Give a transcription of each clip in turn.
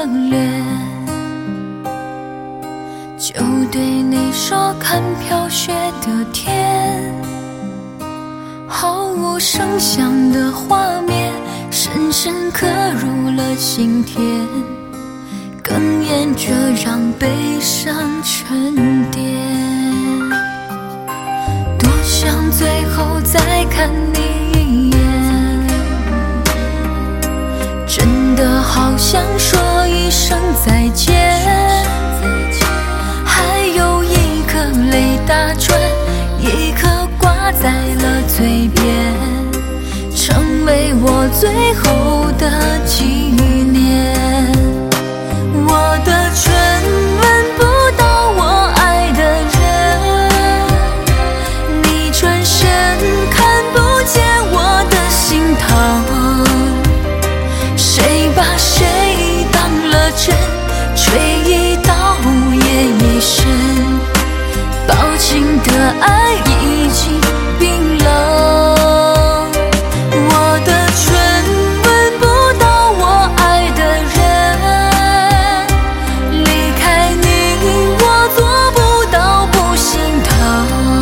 恋，就对你说看飘雪的天，毫无声响的画面深深刻入了心田，哽咽着让悲伤沉淀。多想最后再看你一眼，真的好想说一声再见，还有一颗泪打转，一颗挂在了嘴边，成为我最后的纪念。我的唇吻不到我爱的人，你转身看不见我的心疼，谁把谁当了真，吹一刀也一生，抱紧的爱已经冰冷。我的唇吻不到我爱的人，离开你我做不到不心疼，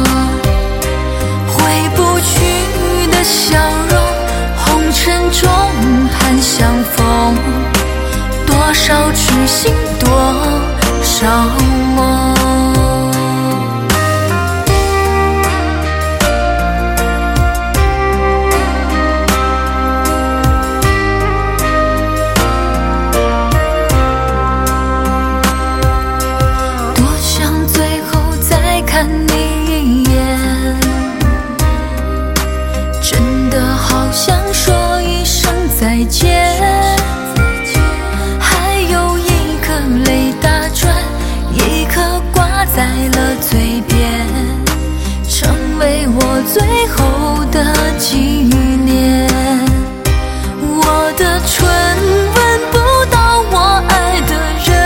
回不去的笑容，红尘中盼相逢，多少痴心多少梦。看你一眼，真的好想说一声再见，还有一颗泪打转，一颗挂在了嘴边，成为我最后的纪念。我的唇吻不到我爱的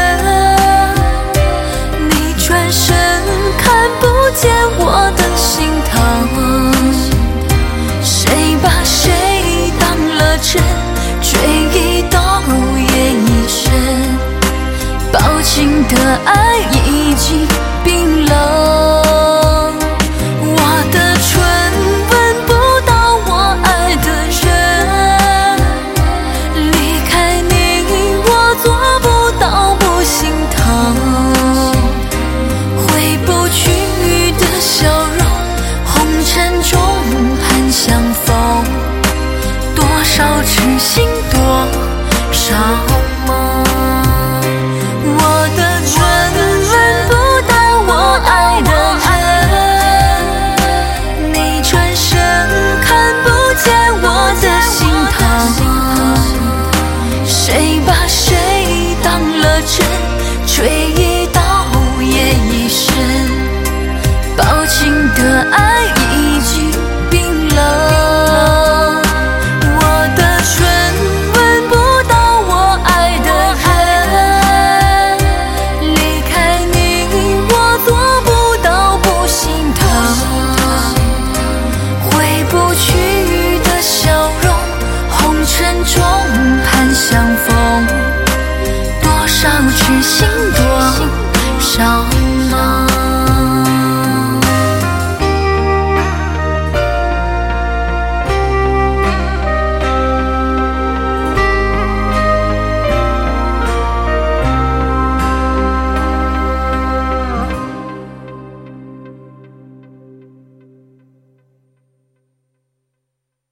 人，你转身看不见我的心疼，谁把谁当了真，吹一刀也一生，抱紧的爱已经冰冷。我的唇吻不到我爱的人，离开你我做不到不心疼，回不去的笑容，红尘中盼相逢，多少痴心多少梦。我的唇吻不到我爱的人，你转身看不见我的心疼，谁把谁当了真，